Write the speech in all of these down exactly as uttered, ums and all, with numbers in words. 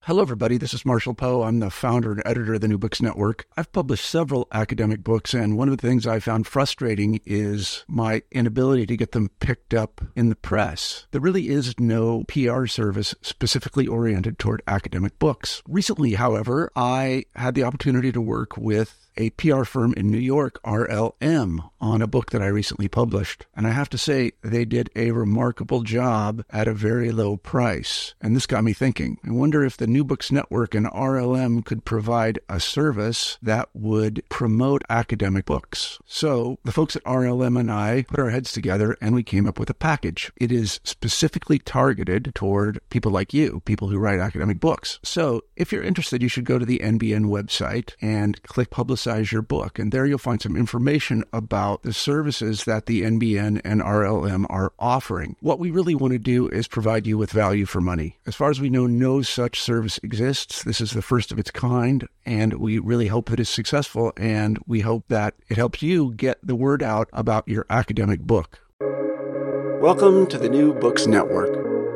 Hello, everybody. This is Marshall Poe. I'm the founder and editor of the New Books Network. I've published several academic books, and one of the things I found frustrating is my inability to get them picked up in the press. There really is no P R service specifically oriented toward academic books. Recently, however, I had the opportunity to work with a P R firm in New York, R L M, on a book that I recently published. And I have to say, they did a remarkable job at a very low price. And this got me thinking. I wonder if the New Books Network and R L M could provide a service that would promote academic books. So the folks at R L M and I put our heads together and we came up with a package. It is specifically targeted toward people like you, people who write academic books. So if you're interested, you should go to the N B N website and click Publicize your book. And there you'll find some information about the services that the N B N and R L M are offering. What we really want to do is provide you with value for money. As far as we know, no such service exists. This is the first of its kind, and we really hope that it's successful, and we hope that it helps you get the word out about your academic book. Welcome to the New Books Network.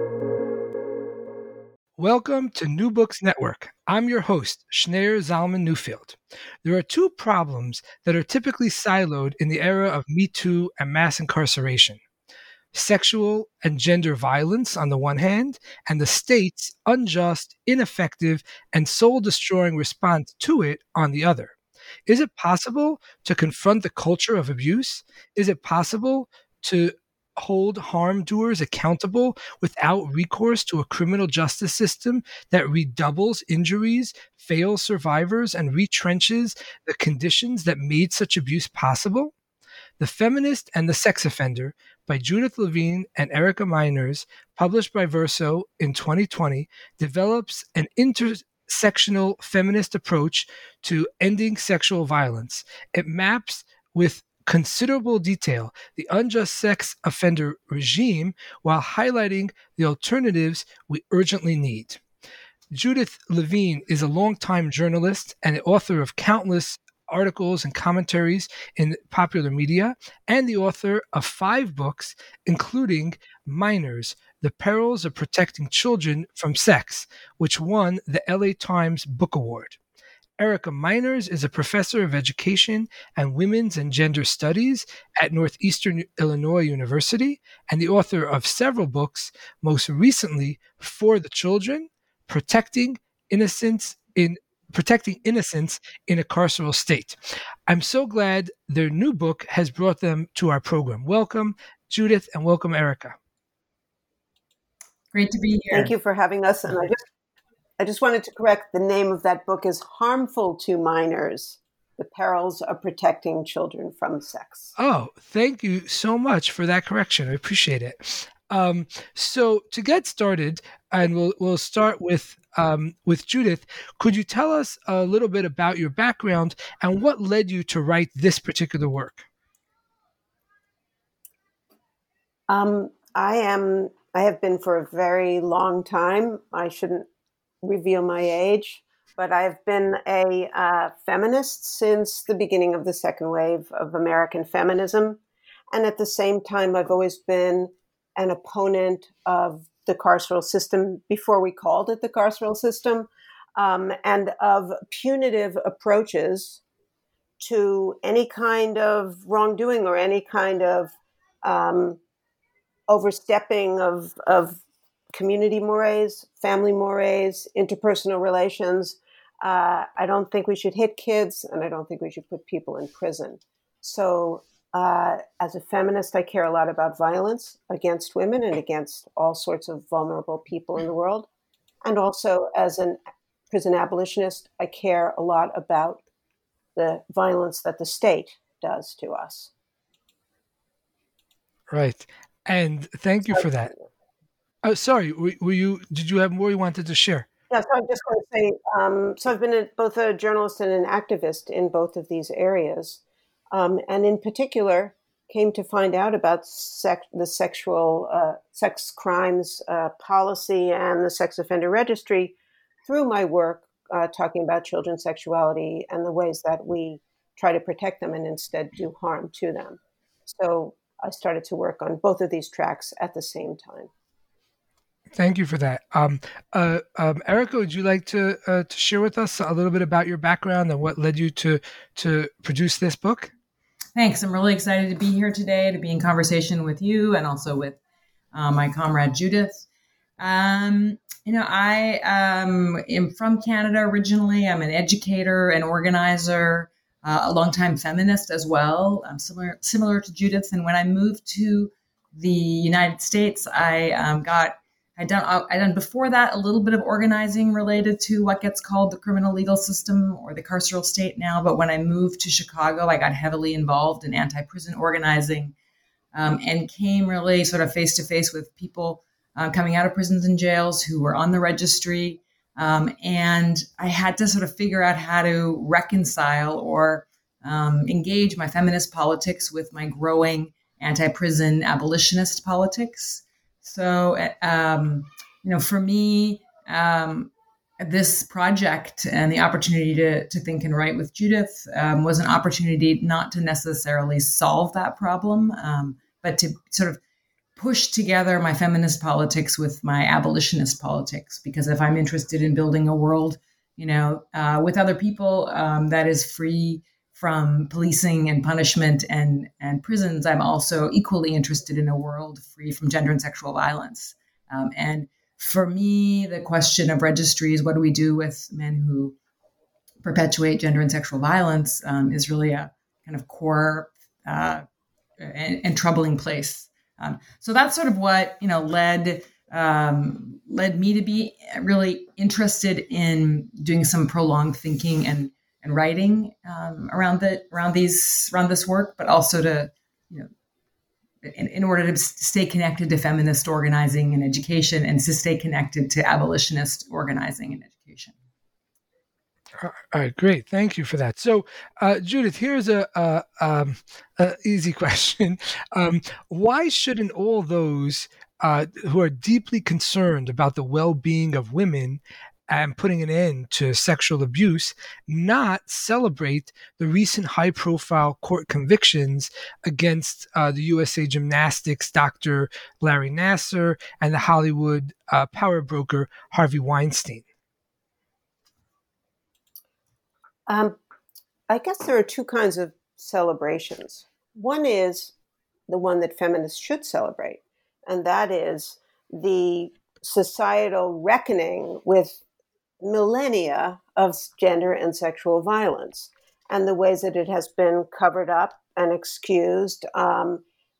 Welcome to New Books Network. I'm your host, Schneur Zalman Newfield. There are two problems that are typically siloed in the era of Me Too and mass incarceration: sexual and gender violence on the one hand, and the state's unjust, ineffective, and soul-destroying response to it on the other. Is it possible to confront the culture of abuse? Is it possible to hold harm doers accountable without recourse to a criminal justice system that redoubles injuries, fails survivors, and retrenches the conditions that made such abuse possible? The Feminist and the Sex Offender by Judith Levine and Erica Meiners, published by Verso in twenty twenty, develops an intersectional feminist approach to ending sexual violence. It maps with considerable detail the unjust sex offender regime while highlighting the alternatives we urgently need. Judith Levine is a longtime journalist and the author of countless articles and commentaries in popular media, and the author of five books, including Minors, The Perils of Protecting Children from Sex, which won the L A Times Book Award. Erica Meiners is a professor of education and women's and gender studies at Northeastern Illinois University and the author of several books, most recently For the Children, Protecting Innocence in Protecting Innocence in a Carceral State. I'm so glad their new book has brought them to our program. Welcome, Judith, and welcome, Erica. Great to be here. Thank you for having us. And I just I just wanted to correct, the name of that book is Harmful to Minors: The Perils of Protecting Children from Sex. Oh, thank you so much for that correction. I appreciate it. Um, so to get started, and we'll we'll start with um, with Judith. Could you tell us a little bit about your background and what led you to write this particular work? Um, I am. I have been for a very long time. I shouldn't reveal my age, but I've been a uh, feminist since the beginning of the second wave of American feminism. And at the same time, I've always been an opponent of the carceral system before we called it the carceral system, um, and of punitive approaches to any kind of wrongdoing or any kind of um, overstepping of, of community mores, family mores, interpersonal relations. Uh, I don't think we should hit kids, and I don't think we should put people in prison. So uh, as a feminist, I care a lot about violence against women and against all sorts of vulnerable people in the world. And also as a prison abolitionist, I care a lot about the violence that the state does to us. Right. And thank you for that. Oh, sorry, were, were you? Did you have more you wanted to share? Yeah, so I'm just going to say, um, so I've been a, both a journalist and an activist in both of these areas, um, and in particular, came to find out about sex, the sexual uh, sex crimes uh, policy and the sex offender registry through my work uh, talking about children's sexuality and the ways that we try to protect them and instead do harm to them. So I started to work on both of these tracks at the same time. Thank you for that. Um, uh, um, Erica, would you like to uh, to share with us a little bit about your background and what led you to to produce this book? Thanks. I'm really excited to be here today, to be in conversation with you and also with uh, my comrade Judith. Um, you know, I um, am from Canada originally. I'm an educator, an organizer, uh, a longtime feminist as well. I'm similar similar to Judith. And when I moved to the United States, I um, got I'd done I done before that a little bit of organizing related to what gets called the criminal legal system or the carceral state now. But when I moved to Chicago, I got heavily involved in anti-prison organizing um, and came really sort of face to face with people uh, coming out of prisons and jails who were on the registry. Um, and I had to sort of figure out how to reconcile or um, engage my feminist politics with my growing anti-prison abolitionist politics. So, um, you know, for me, um, this project and the opportunity to, to think and write with Judith um, was an opportunity not to necessarily solve that problem, um, but to sort of push together my feminist politics with my abolitionist politics. Because if I'm interested in building a world, you know, uh, with other people um, that is free from policing and punishment and, and prisons, I'm also equally interested in a world free from gender and sexual violence. Um, and for me, the question of registries, what do we do with men who perpetuate gender and sexual violence, um, is really a kind of core uh, and, and troubling place. Um, so that's sort of what, you know, led um, led me to be really interested in doing some prolonged thinking and and writing um, around the around these around this work, but also to, you know, in, in order to stay connected to feminist organizing and education, and to stay connected to abolitionist organizing and education. All right, great. Thank you for that. So, uh, Judith, here's a, a, um, a easy question. Um, why shouldn't all those uh, who are deeply concerned about the well-being of women and putting an end to sexual abuse not celebrate the recent high-profile court convictions against uh, the U S A Gymnastics Doctor Larry Nassar and the Hollywood uh, power broker Harvey Weinstein? Um, I guess there are two kinds of celebrations. One is the one that feminists should celebrate, and that is the societal reckoning with millennia of gender and sexual violence and the ways that it has been covered up and excused um,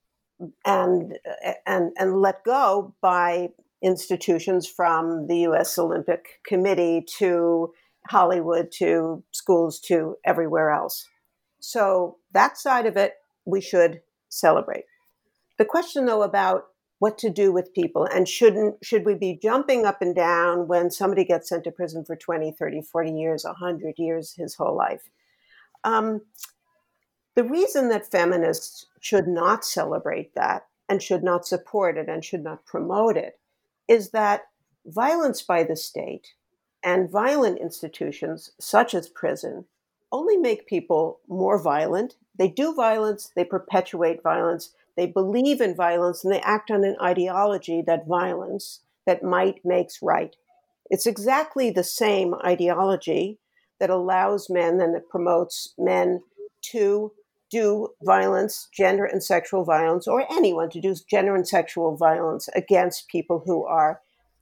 and, and, and let go by institutions from the U S Olympic Committee to Hollywood to schools to everywhere else. So that side of it, we should celebrate. The question, though, about what to do with people and shouldn't should we be jumping up and down when somebody gets sent to prison for twenty, thirty, forty years, one hundred years, his whole life. Um, the reason that feminists should not celebrate that and should not support it and should not promote it is that violence by the state and violent institutions such as prison only make people more violent. They do violence, they perpetuate violence, they believe in violence, and they act on an ideology that violence, that might makes right. It's exactly the same ideology that allows men and that promotes men to do violence, gender and sexual violence, or anyone to do gender and sexual violence against people who are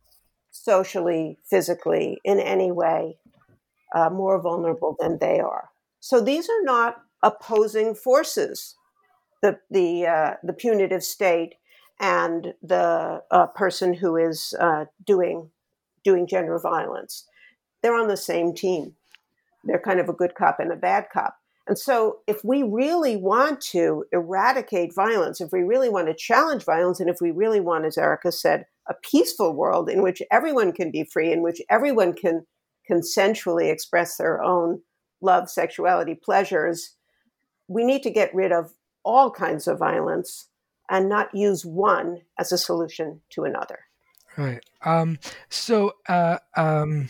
socially, physically, in any way uh, more vulnerable than they are. So these are not opposing forces, the the uh, the punitive state and the uh, person who is uh, doing doing gender violence. They're on the same team. They're kind of a good cop and a bad cop. And so if we really want to eradicate violence, if we really want to challenge violence, and if we really want, as Erica said, a peaceful world in which everyone can be free, in which everyone can consensually express their own love, sexuality, pleasures, we need to get rid of all kinds of violence and not use one as a solution to another. Right. Um, so, uh, um,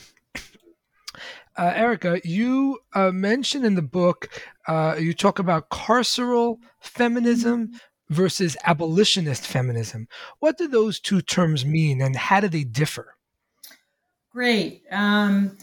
uh, Erica, you uh, mentioned in the book, uh, you talk about carceral feminism versus abolitionist feminism. What do those two terms mean, and how do they differ? Great. Um,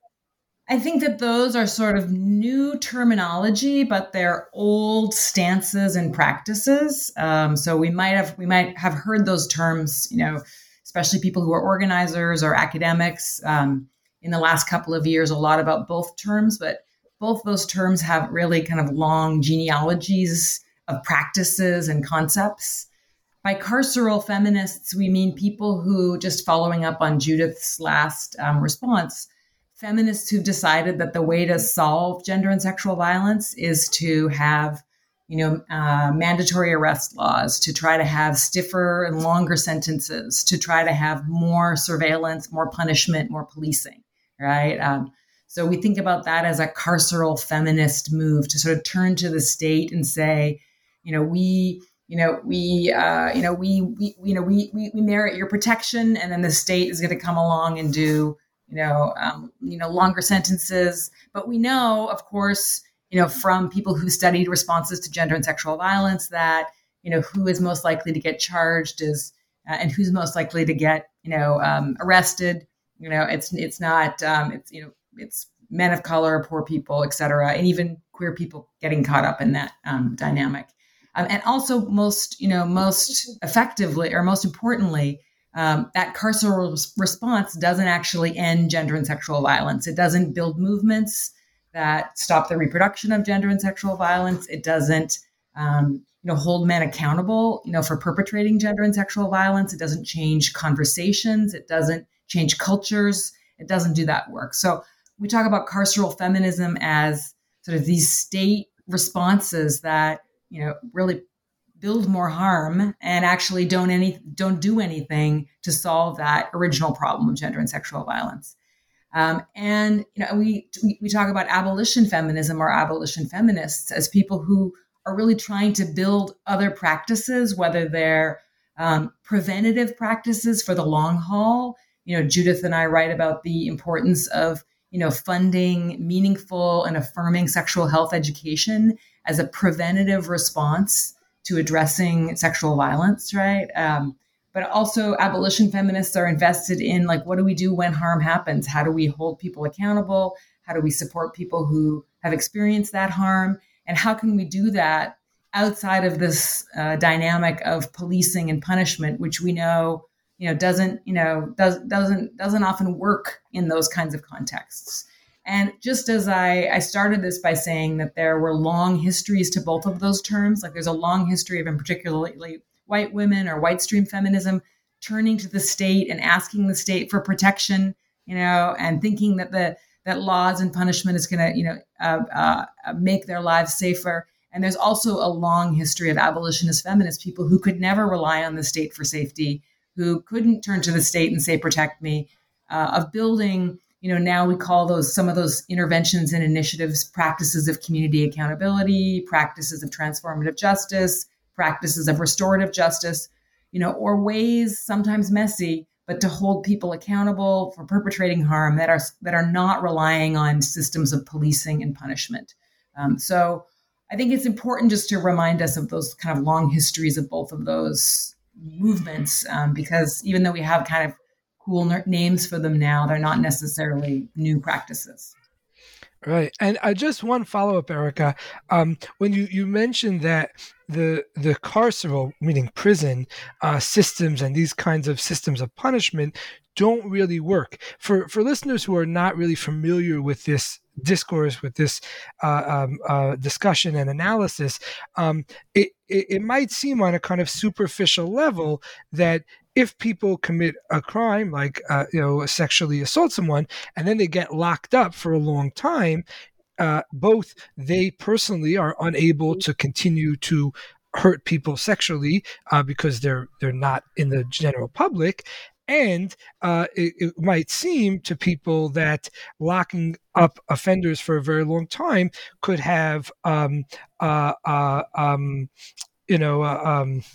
I think that those are sort of new terminology, but they're old stances and practices. Um, so we might have we might have heard those terms, you know, especially people who are organizers or academics um, in the last couple of years, a lot about both terms. But both those terms have really kind of long genealogies of practices and concepts. By carceral feminists, we mean people who, just following up on Judith's last um, response, feminists who've decided that the way to solve gender and sexual violence is to have, you know, uh, mandatory arrest laws, to try to have stiffer and longer sentences, to try to have more surveillance, more punishment, more policing, right? Um, so we think about that as a carceral feminist move to sort of turn to the state and say, you know, we... You know, we, uh, you know, we, we, you know, we, we, we merit your protection, and then the state is going to come along and do, you know, um, you know, longer sentences. But we know, of course, you know, from people who studied responses to gender and sexual violence that, you know, who is most likely to get charged is, uh, and who's most likely to get, you know, um, arrested. You know, it's, it's not, um, it's, you know, it's men of color, poor people, et cetera, and even queer people getting caught up in that um, dynamic. Um, and also most, you know, most effectively or most importantly, um, that carceral res- response doesn't actually end gender and sexual violence. It doesn't build movements that stop the reproduction of gender and sexual violence. It doesn't, um, you know, hold men accountable, you know, for perpetrating gender and sexual violence. It doesn't change conversations. It doesn't change cultures. It doesn't do that work. So we talk about carceral feminism as sort of these state responses that, you know, really build more harm and actually don't any don't do anything to solve that original problem of gender and sexual violence. Um, and you know, we, we we talk about abolition feminism or abolition feminists as people who are really trying to build other practices, whether they're um, preventative practices for the long haul. You know, Judith and I write about the importance of, you know, funding meaningful and affirming sexual health education as a preventative response to addressing sexual violence, right? Um, but also abolition feminists are invested in, like, what do we do when harm happens? How do we hold people accountable? How do we support people who have experienced that harm? And how can we do that outside of this uh, dynamic of policing and punishment, which we know, you know, doesn't, you know, does, doesn't, doesn't often work in those kinds of contexts. And just as I, I started this by saying that there were long histories to both of those terms, like there's a long history of, in particularly white women or white stream feminism, turning to the state and asking the state for protection, you know, and thinking that the that laws and punishment is going to, you know, uh, uh, make their lives safer. And there's also a long history of abolitionist feminist people who could never rely on the state for safety, who couldn't turn to the state and say, protect me, uh, of building. You know, now we call those some of those interventions and initiatives practices of community accountability, practices of transformative justice, practices of restorative justice, you know, or ways, sometimes messy, but to hold people accountable for perpetrating harm that are that are not relying on systems of policing and punishment. Um, so I think it's important just to remind us of those kind of long histories of both of those movements, um, because even though we have kind of cool names for them now, they're not necessarily new practices. Right. And uh, just one follow-up, Erica. Um, when you, you mentioned that the the carceral, meaning prison, uh, systems and these kinds of systems of punishment don't really work. For for listeners who are not really familiar with this discourse, with this uh, um, uh, discussion and analysis, um, it, it, it might seem on a kind of superficial level that if people commit a crime, like, uh, you know, sexually assault someone, and then they get locked up for a long time, uh, both they personally are unable to continue to hurt people sexually uh, because they're they're not in the general public. And uh, it, it might seem to people that locking up offenders for a very long time could have, um, uh, uh, um, you know, uh, um,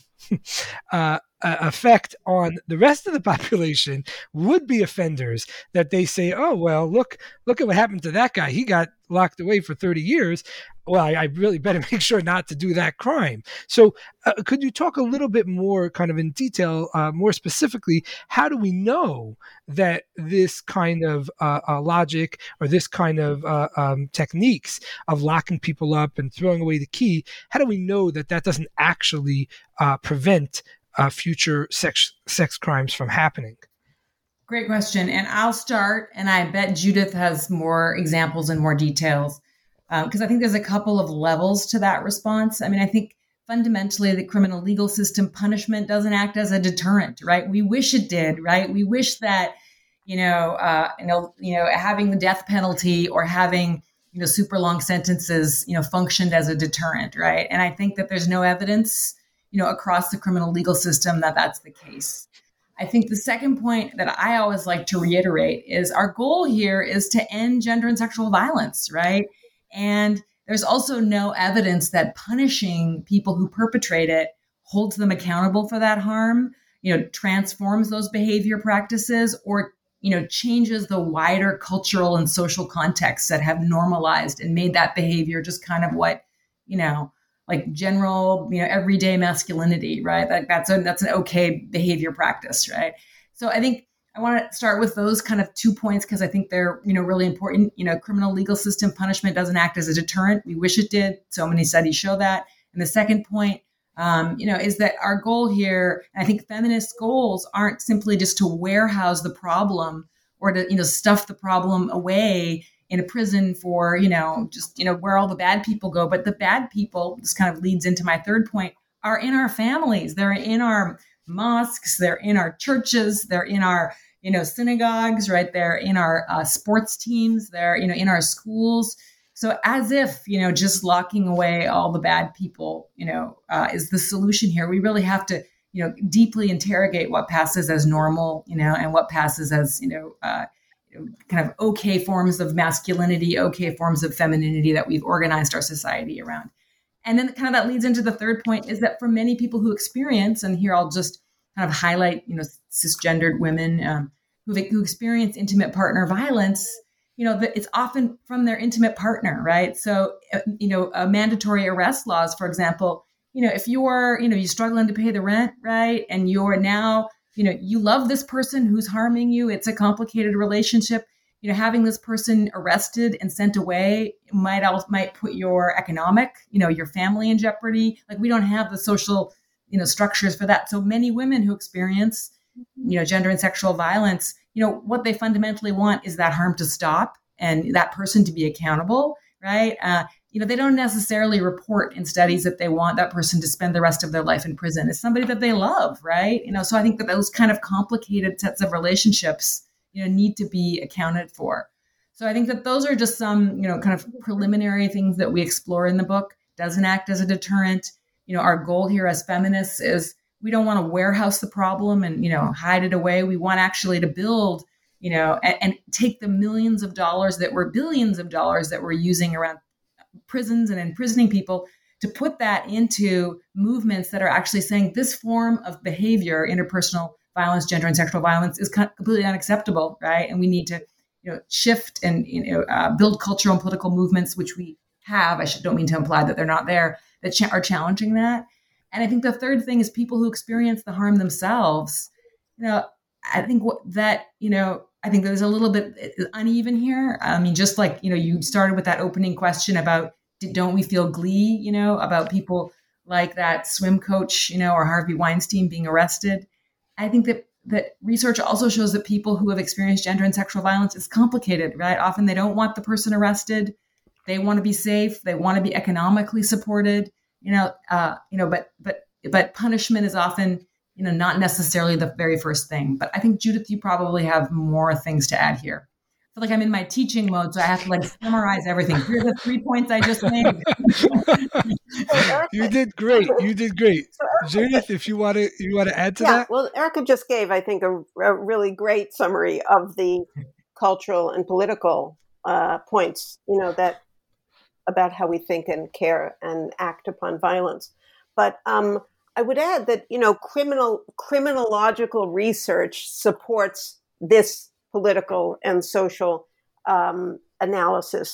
uh, Uh, effect on the rest of the population, would be offenders, that they say, oh, well, look, look at what happened to that guy. He got locked away for thirty years. well, I, I really better make sure not to do that crime. So uh, could you talk a little bit more kind of in detail, uh, more specifically, how do we know that this kind of uh, uh, logic or this kind of uh, um, techniques of locking people up and throwing away the key, how do we know that that doesn't actually uh, prevent uh, future sex, sex crimes from happening? Great question. And I'll start, and I bet Judith has more examples and more details. Because um, I think there's a couple of levels to that response. I mean, I think fundamentally the criminal legal system punishment doesn't act as a deterrent, right? We wish it did, right? We wish that, you know, uh, you know, you know, having the death penalty or having, you know, super long sentences, you know, functioned as a deterrent, right? And I think that there's no evidence, you know, across the criminal legal system that that's the case. I think the second point that I always like to reiterate is our goal here is to end gender and sexual violence, right? And there's also no evidence that punishing people who perpetrate it holds them accountable for that harm, you know, transforms those behavior practices, or, you know, changes the wider cultural and social contexts that have normalized and made that behavior just kind of what, you know, like general, you know, everyday masculinity, right? Like that's a, that's an okay behavior practice, right? So I think I want to start with those kind of two points because I think they're, you know, really important. You know, criminal legal system punishment doesn't act as a deterrent. We wish it did. So many studies show that. And the second point, um, you know, is that our goal here, and I think feminist goals aren't simply just to warehouse the problem or to, you know, stuff the problem away in a prison for, you know, just, you know, where all the bad people go. But the bad people, this kind of leads into my third point, are in our families. They're in our mosques. They're in our churches. They're in our, you know, synagogues, right? They're in our uh, sports teams. They're, you know, in our schools. So as if, you know, just locking away all the bad people, you know, uh, is the solution here. We really have to, you know, deeply interrogate what passes as normal, you know, and what passes as, you know, uh, you know, kind of okay forms of masculinity, okay forms of femininity that we've organized our society around. And then kind of that leads into the third point is that for many people who experience, and here I'll just kind of highlight, you know, cisgendered women um, who, who experience intimate partner violence, you know, that it's often from their intimate partner, right? So, uh, you know, uh, mandatory arrest laws, for example, you know, if you're, you know, you're struggling to pay the rent, right? And you're now, you know, you love this person who's harming you. It's a complicated relationship. You know, having this person arrested and sent away might also, might put your economic, you know, your family in jeopardy. Like we don't have the social, you know, structures for that. So many women who experience, you know, gender and sexual violence, you know, what they fundamentally want is that harm to stop and that person to be accountable, right? Uh, you know, they don't necessarily report in studies that they want that person to spend the rest of their life in prison. It's somebody that they love, right? You know, so I think that those kind of complicated sets of relationships, you know, need to be accounted for. So I think that those are just some, you know, kind of preliminary things that we explore in the book. Doesn't act as a deterrent. You know, our goal here as feminists is we don't want to warehouse the problem and, you know, hide it away. We want actually to build, you know, and, and take the millions of dollars that we're billions of dollars that we're using around prisons and imprisoning people to put that into movements that are actually saying this form of behavior, interpersonal violence, gender and sexual violence, is completely unacceptable, right? And we need to, you know, shift and, you know, uh, build cultural and political movements, which we have. I should, don't mean to imply that they're not there, that cha- are challenging that. And I think the third thing is people who experience the harm themselves. You know, I think what, that, you know, I think there's a little bit uneven here. I mean, just like, you know, you started with that opening question about, don't we feel glee, you know, about people like that swim coach, you know, or Harvey Weinstein being arrested. I think that that research also shows that people who have experienced gender and sexual violence is complicated, right? Often they don't want the person arrested. They want to be safe. They want to be economically supported, you know, uh, you know, but, but, but punishment is often, you know, not necessarily the very first thing. But I think, Judith, you probably have more things to add here. I feel like I'm in my teaching mode, so I have to like summarize everything. Here are the three points I just made. You did great. You did great. Judith, if you want to, you want to add to yeah, that? Well, Erica just gave, I think, a, a really great summary of the cultural and political uh, points, you know, that about how we think and care and act upon violence. But um, I would add that, you know, criminal criminological research supports this political and social um, analysis.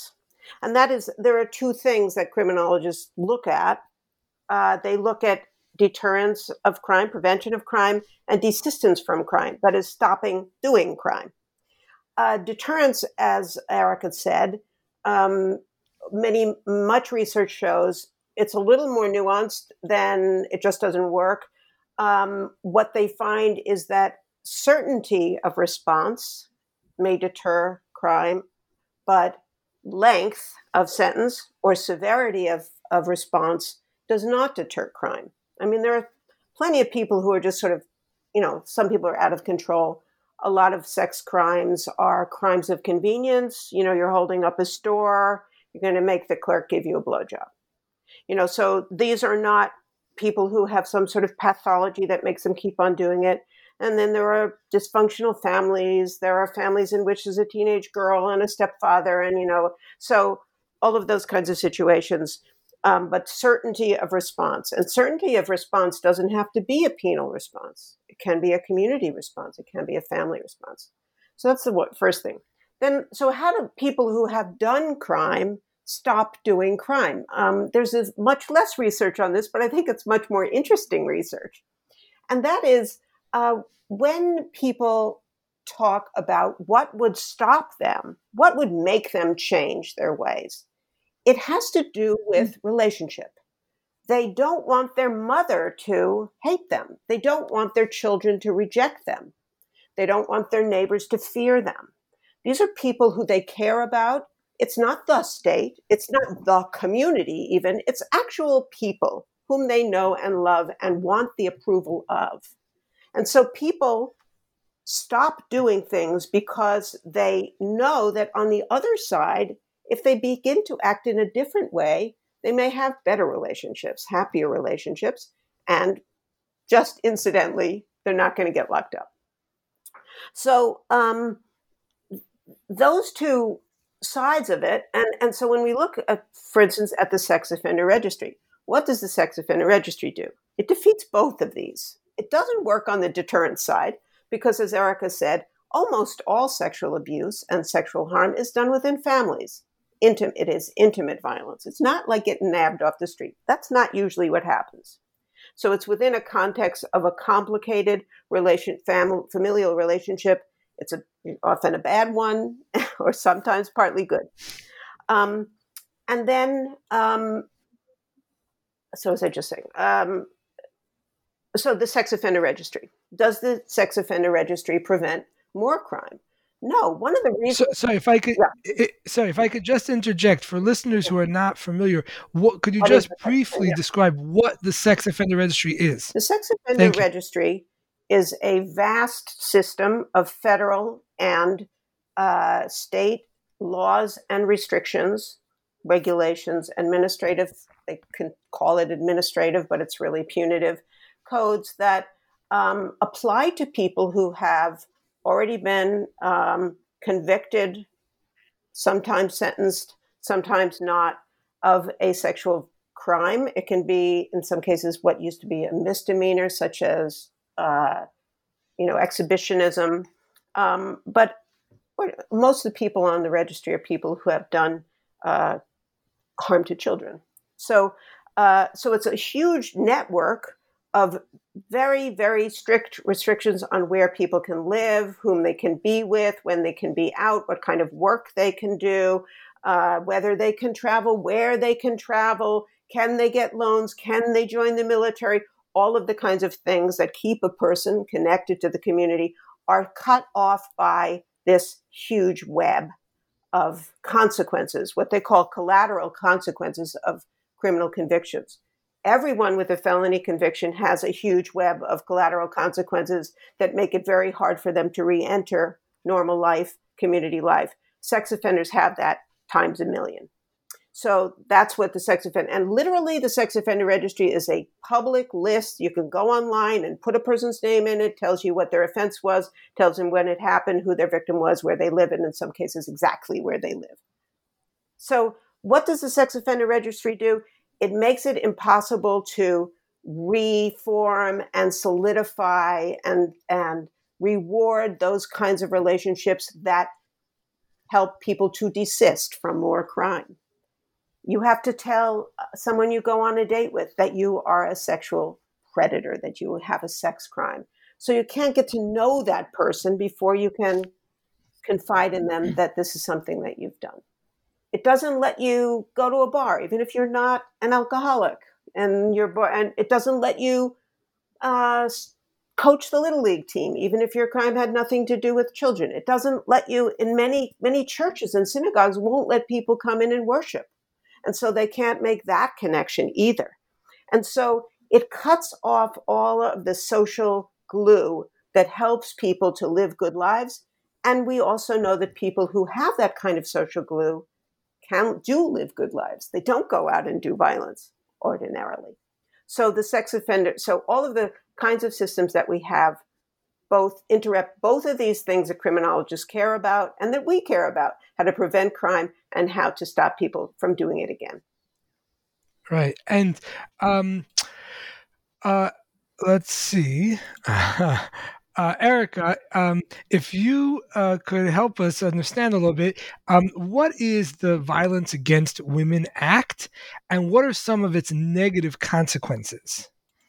And that is, there are two things that criminologists look at. Uh, they look at deterrence of crime, prevention of crime, and desistance from crime, that is, stopping doing crime. Uh, deterrence, as Erica said, um, many much research shows it's a little more nuanced than it just doesn't work. Um, what they find is that certainty of response may deter crime, but length of sentence or severity of, of response does not deter crime. I mean, there are plenty of people who are just sort of, you know, some people are out of control. A lot of sex crimes are crimes of convenience. You know, you're holding up a store, you're going to make the clerk give you a blowjob. You know, so these are not people who have some sort of pathology that makes them keep on doing it. And then there are dysfunctional families. There are families in which there's a teenage girl and a stepfather, and, you know, so all of those kinds of situations. Um, but certainty of response. And certainty of response doesn't have to be a penal response. It can be a community response. It can be a family response. So that's the what, first thing. Then, so how do people who have done crime stop doing crime? Um, there's a, much less research on this, but I think it's much more interesting research. And that is uh, when people talk about what would stop them, what would make them change their ways, it has to do with relationship. They don't want their mother to hate them. They don't want their children to reject them. They don't want their neighbors to fear them. These are people who they care about. It's not the state. It's not the community even. It's actual people whom they know and love and want the approval of. And so people stop doing things because they know that on the other side, if they begin to act in a different way, they may have better relationships, happier relationships, and just incidentally, they're not going to get locked up. So um, those two sides of it, and, and so when we look at, for instance, at the sex offender registry, what does the sex offender registry do? It defeats both of these. It doesn't work on the deterrence side because, as Erica said, almost all sexual abuse and sexual harm is done within families. Intim- it is intimate violence. It's not like getting nabbed off the street. That's not usually what happens. So it's within a context of a complicated relation, fam- familial relationship. It's a, often a bad one, or sometimes partly good. Um, and then, um, so as I just saying, um, so the sex offender registry. Does the sex offender registry prevent more crime? No, one of the reasons. So, sorry, if I could, yeah. it, sorry, if I could just interject for listeners who are not familiar, what could you What just is the sex briefly offender? describe what the sex offender registry is? The sex offender Thank you. registry is a vast system of federal and uh, state laws and restrictions, regulations, administrative. They can call it administrative, but it's really punitive codes that um, apply to people who have already been um, convicted, sometimes sentenced, sometimes not, of a sexual crime. It can be, in some cases, what used to be a misdemeanor, such as, uh, you know, exhibitionism. Um, but most of the people on the registry are people who have done uh, harm to children. So, uh, so it's a huge network of very, very strict restrictions on where people can live, whom they can be with, when they can be out, what kind of work they can do, uh, whether they can travel, where they can travel, can they get loans, can they join the military, all of the kinds of things that keep a person connected to the community are cut off by this huge web of consequences, what they call collateral consequences of criminal convictions. Everyone with a felony conviction has a huge web of collateral consequences that make it very hard for them to re-enter normal life, community life. Sex offenders have that times a million. So that's what the sex offender, and literally the sex offender registry is a public list. You can go online and put a person's name in it, tells you what their offense was, tells them when it happened, who their victim was, where they live, and in some cases exactly where they live. So what does the sex offender registry do? It makes it impossible to reform and solidify and, and reward those kinds of relationships that help people to desist from more crime. You have to tell someone you go on a date with that you are a sexual predator, that you have a sex crime. So you can't get to know that person before you can confide in them that this is something that you've done. It doesn't let you go to a bar, even if you're not an alcoholic, and you're and it doesn't let you uh, coach the Little League team, even if your crime had nothing to do with children. It doesn't let you, in many, many churches and synagogues, won't let people come in and worship. And so they can't make that connection either. And so it cuts off all of the social glue that helps people to live good lives. And we also know that people who have that kind of social glue can do live good lives. They don't go out and do violence ordinarily. So the sex offender, so all of the kinds of systems that we have both interrupt both of these things that criminologists care about and that we care about, how to prevent crime and how to stop people from doing it again. Right. And um, uh, let's see. Uh, Erica, um, if you uh, could help us understand a little bit, um, what is the Violence Against Women Act and what are some of its negative consequences?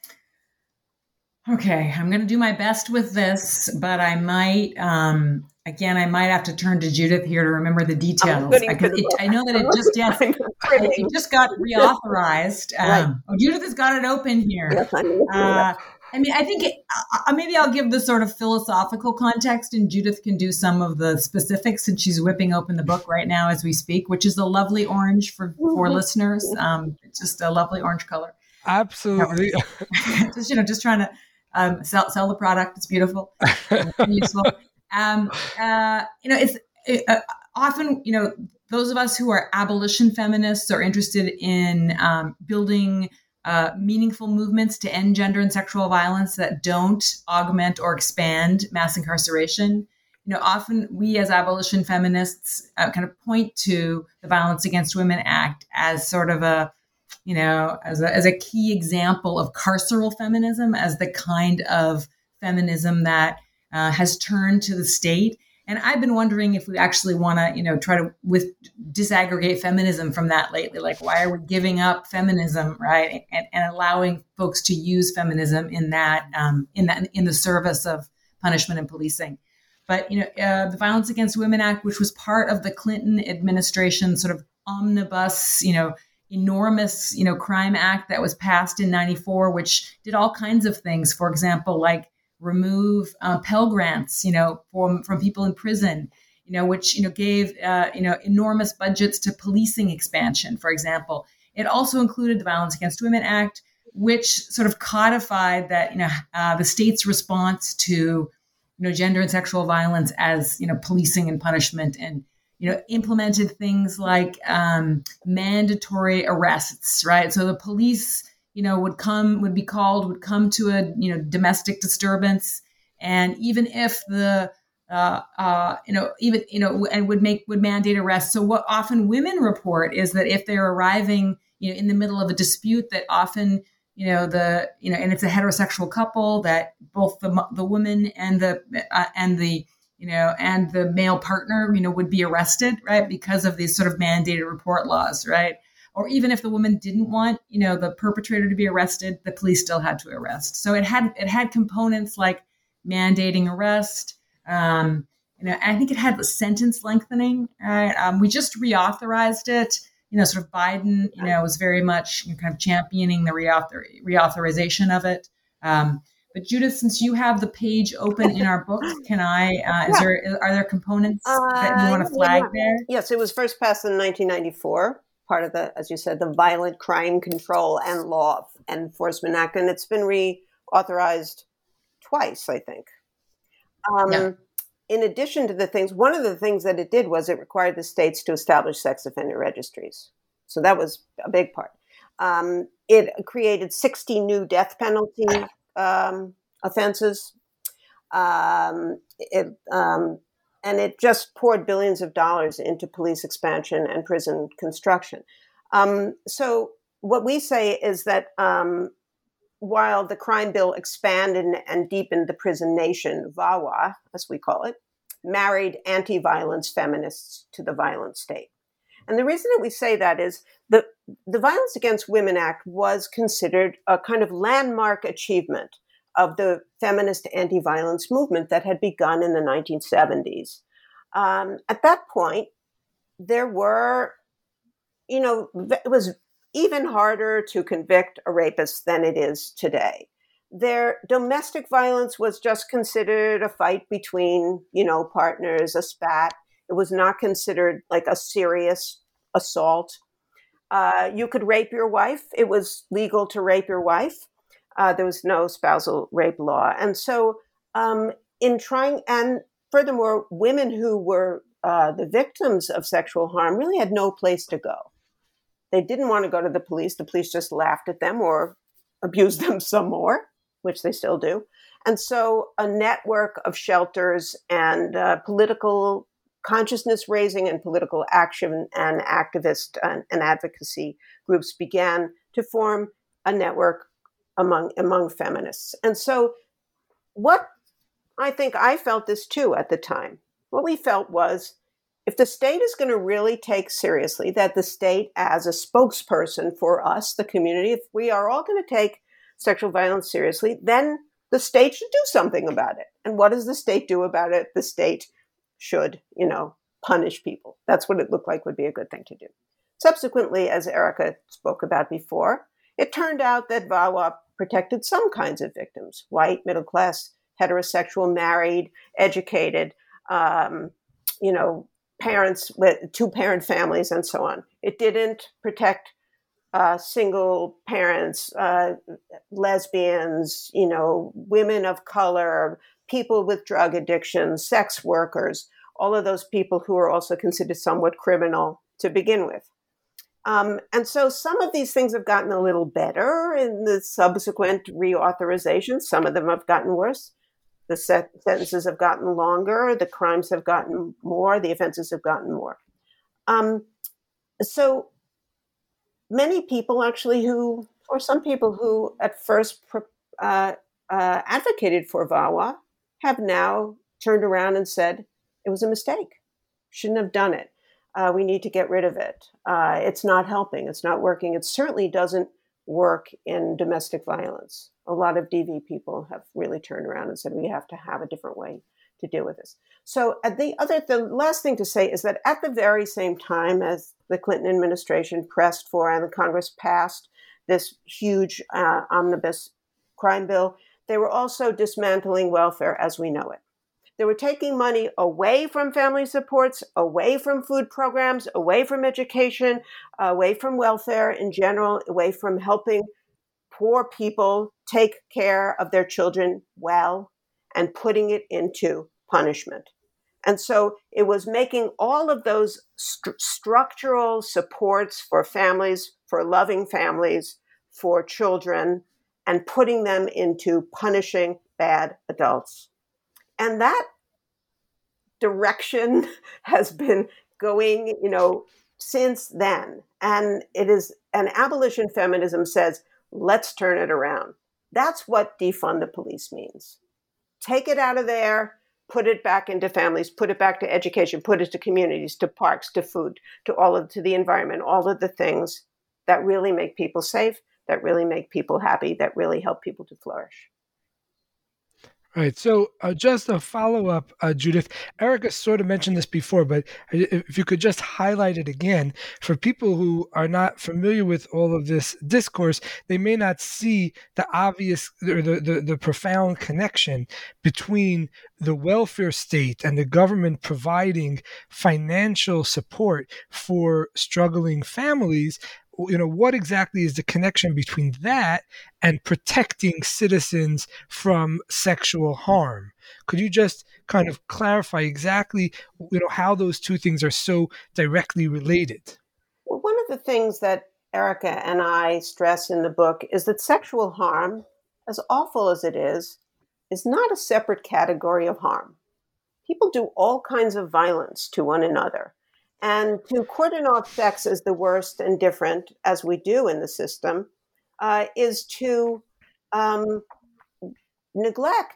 Okay, I'm going to do my best with this, but I might, um, again, I might have to turn to Judith here to remember the details. Because it, I know that it just, yes, it just got reauthorized. Um, right. Oh, Judith has got it open here. Yes, uh, I mean, I think it, uh, maybe I'll give the sort of philosophical context and Judith can do some of the specifics since she's whipping open the book right now as we speak, which is a lovely orange for, for listeners. Um, just a lovely orange color. Absolutely. just, you know, just trying to um, sell, sell the product. It's beautiful. Useful. Um, uh, you know, it's it, uh, often, you know, those of us who are abolition feminists are interested in um, building Uh, meaningful movements to end gender and sexual violence that don't augment or expand mass incarceration. You know, often we as abolition feminists uh, kind of point to the Violence Against Women Act as sort of a, you know, as a, as a key example of carceral feminism, as the kind of feminism that uh, has turned to the state. And I've been wondering if we actually want to, you know, try to with disaggregate feminism from that lately. Like, why are we giving up feminism, right, and, and allowing folks to use feminism in that, um, in that, in the service of punishment and policing? But you know, uh, the Violence Against Women Act, which was part of the Clinton administration sort of omnibus, you know, enormous, you know, crime act that was passed in ninety-four, which did all kinds of things. For example, like remove uh, Pell Grants, you know, from, from people in prison, you know, which, you know, gave, uh, you know, enormous budgets to policing expansion, for example. It also included the Violence Against Women Act, which sort of codified that, you know, uh, the state's response to, you know, gender and sexual violence as, you know, policing and punishment, and, you know, implemented things like um, mandatory arrests, right? So the police, you know, would come, would be called, would come to a, you know, domestic disturbance. And even if the, uh, uh, you know, even, you know, and would make, would mandate arrests. So what often women report is that if they're arriving, you know, in the middle of a dispute, that often, you know, the, you know, and it's a heterosexual couple, that both the, the woman and the, uh, and the, you know, and the male partner, you know, would be arrested, right? Because of these sort of mandated report laws, right? Or even if the woman didn't want, you know, the perpetrator to be arrested, the police still had to arrest. So it had it had components like mandating arrest. Um, you know, and I think it had the sentence lengthening. Right? Um, we just reauthorized it. You know, sort of Biden, you know, was very much, you know, kind of championing the reauthor reauthorization of it. Um, but Judith, since you have the page open in our book, can I? Uh, is yeah. there are there components uh, that you want to flag yeah. there? Yes, it was first passed in nineteen ninety-four. Part of the, as you said, the Violent Crime Control and Law Enforcement Act, and it's been reauthorized twice, I think. Um, yeah. In addition to the things, one of the things that it did was it required the states to establish sex offender registries. So that was a big part. Um, it created sixty new death penalty um, offenses. Um, it um, And it just poured billions of dollars into police expansion and prison construction. Um, so what we say is that um, while the crime bill expanded and deepened the prison nation, VAWA, as we call it, married anti-violence feminists to the violent state. And the reason that we say that is the, the Violence Against Women Act was considered a kind of landmark achievement of the feminist anti-violence movement that had begun in the nineteen seventies. Um, at that point, there were, you know, it was even harder to convict a rapist than it is today. Their domestic violence was just considered a fight between, you know, partners, a spat. It was not considered like a serious assault. Uh, you could rape your wife. It was legal to rape your wife. Uh, there was no spousal rape law. And so um, in trying, and furthermore, women who were uh, the victims of sexual harm really had no place to go. They didn't want to go to the police. The police just laughed at them or abused them some more, which they still do. And so a network of shelters and uh, political consciousness raising and political action and activist and, and advocacy groups began to form a network among, among feminists. And so what I think I felt this too at the time, what we felt was if the state is going to really take seriously that the state as a spokesperson for us, the community, if we are all going to take sexual violence seriously, then the state should do something about it. And what does the state do about it? The state should, you know, punish people. That's what it looked like would be a good thing to do. Subsequently, as Erica spoke about before, it turned out that VAWA protected some kinds of victims, white, middle class, heterosexual, married, educated, um, you know, parents with two-parent families and so on. It didn't protect uh, single parents, uh, lesbians, you know, women of color, people with drug addictions, sex workers, all of those people who are also considered somewhat criminal to begin with. Um, and so some of these things have gotten a little better in the subsequent reauthorizations. Some of them have gotten worse. The set- sentences have gotten longer. The crimes have gotten more. The offenses have gotten more. Um, so many people actually who, or some people who at first uh, uh, advocated for VAWA have now turned around and said, it was a mistake. Shouldn't have done it. Uh, we need to get rid of it. Uh, it's not helping. It's not working. It certainly doesn't work in domestic violence. A lot of D V people have really turned around and said, we have to have a different way to deal with this. So uh, the other, the last thing to say is that at the very same time as the Clinton administration pressed for and the Congress passed this huge uh, omnibus crime bill, they were also dismantling welfare as we know it. They were taking money away from family supports, away from food programs, away from education, away from welfare in general, away from helping poor people take care of their children well, and putting it into punishment. And so it was making all of those st- structural supports for families, for loving families, for children, and putting them into punishing bad adults. And that direction has been going, you know, since then. And it is, and abolition feminism says, let's turn it around. That's what defund the police means. Take it out of there, put it back into families, put it back to education, put it to communities, to parks, to food, to all of, to the environment, all of the things that really make people safe, that really make people happy, that really help people to flourish. Right. So uh, just a follow-up, uh, Judith, Erica sort of mentioned this before, but if you could just highlight it again for people who are not familiar with all of this discourse, they may not see the obvious or the, the, the profound connection between the welfare state and the government providing financial support for struggling families. You know, what exactly is the connection between that and protecting citizens from sexual harm? Could you just kind of clarify exactly, you know, how those two things are so directly related? Well, one of the things that Erica and I stress in the book is that sexual harm, as awful as it is, is not a separate category of harm. People do all kinds of violence to one another. And to cordon off sex as the worst and different, as we do in the system, uh, is to um, neglect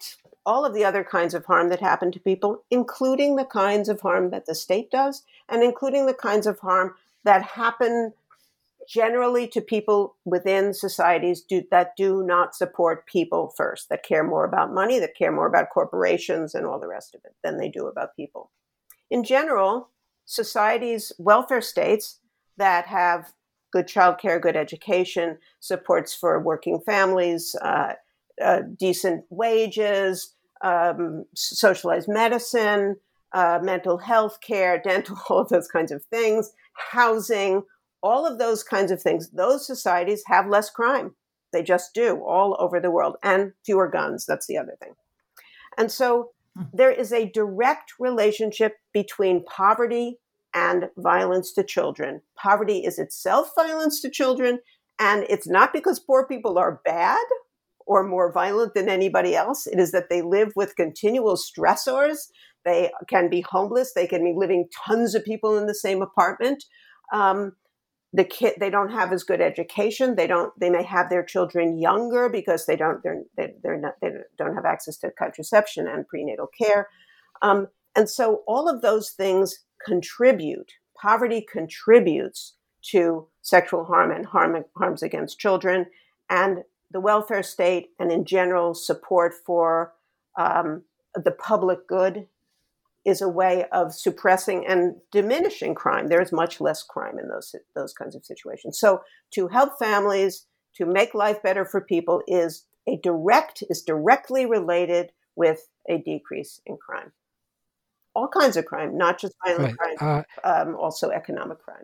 all of the other kinds of harm that happen to people, including the kinds of harm that the state does, and including the kinds of harm that happen generally to people within societies do, that do not support people first, that care more about money, that care more about corporations and all the rest of it than they do about people. In general, societies, welfare states that have good childcare, good education, supports for working families, uh, uh, decent wages, um, socialized medicine, uh, mental health care, dental, all of those kinds of things, housing, all of those kinds of things. Those societies have less crime. They just do all over the world, and fewer guns. That's the other thing. And so there is a direct relationship between poverty and violence to children. Poverty is itself violence to children, and it's not because poor people are bad or more violent than anybody else. It is that they live with continual stressors. They can be homeless. They can be living tons of people in the same apartment. Um, the kid, they don't have as good education. They don't. They may have their children younger because they don't. They're they, they're not. They don't have access to contraception and prenatal care, um, and so all of those things contribute. Poverty contributes to sexual harm and harm harms against children, and the welfare state, and in general support for um, the public good, is a way of suppressing and diminishing crime. There is much less crime in those those kinds of situations. So to help families, to make life better for people is a direct, is directly related with a decrease in crime. All kinds of crime, not just violent Right. crime, Uh, um, also economic crime.